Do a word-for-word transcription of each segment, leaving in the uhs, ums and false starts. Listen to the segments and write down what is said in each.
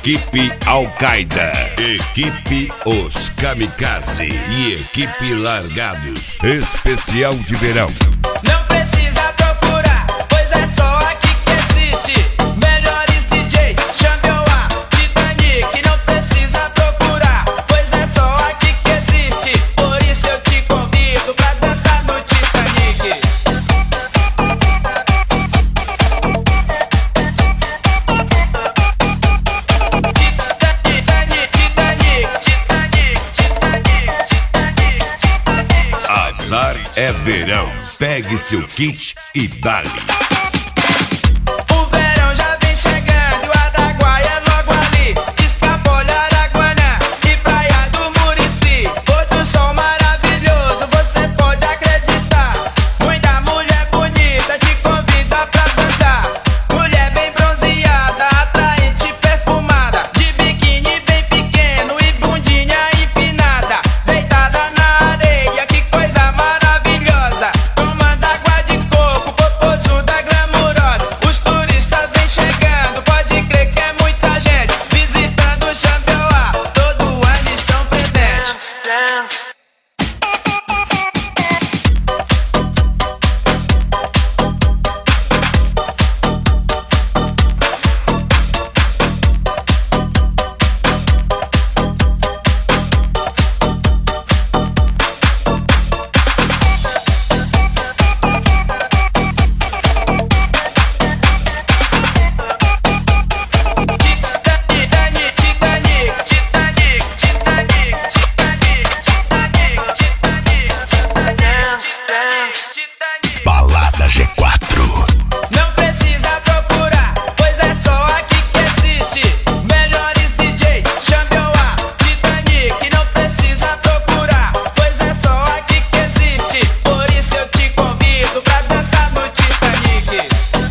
Equipe Al-Qaeda, Equipe Os Kamikaze e Equipe Largados. Especial de verão. Não precisa procurar, pois é só aqui que existe. Melhores D J, chame o A, Titanic. Não precisa procurar, pois é só aqui que existe. Por isso eu te convido pra dançar no Titanic. Azar é verão. Pegue seu kit e dale. O verão já vem chegando e o Araguaia é logo ali. Escapole, Araguanã e Praia do Murici. Outro som maravilhoso, você pode acreditar. Muita mulher bonita te convida pra dançar. Mulher bem bronzeada, atraente, perfumada, de biquíni bem pequeno e bundinha empinada, deitada na areia, que coisa maravilhosa. Tomando água de coco, popozuda glamurosa. Os turistas vêm chegando, pode crer que é muita gente visitando o Xambioá, todo ano estão presentes. Dance, Titanic, Titanic, Titanic, Titanic, Titanic, Titanic, dance, dance, Titanic. Balada G quatro. Não precisa procurar, pois é só aqui que existe. Melhores D J, chame o A, Titanic. Não precisa procurar, pois é só aqui que existe. Por isso eu te convido pra dançar no Titanic.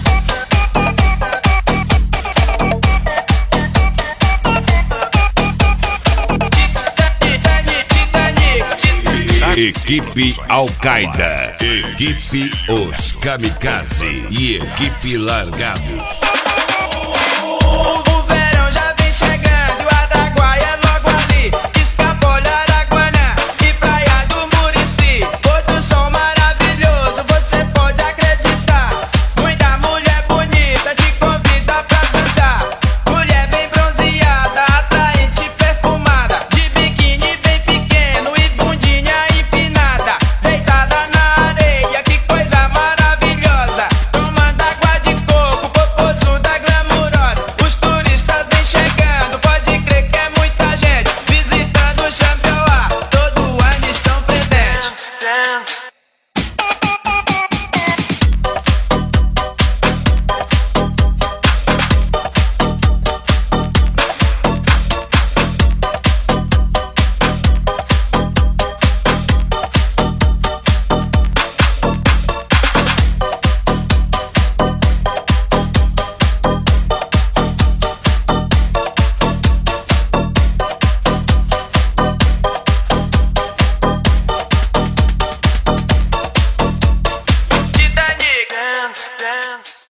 Titanic, Titanic, Titanic. Equipe Al-Qaeda, Equipe Os Kamikaze e Equipe Largados.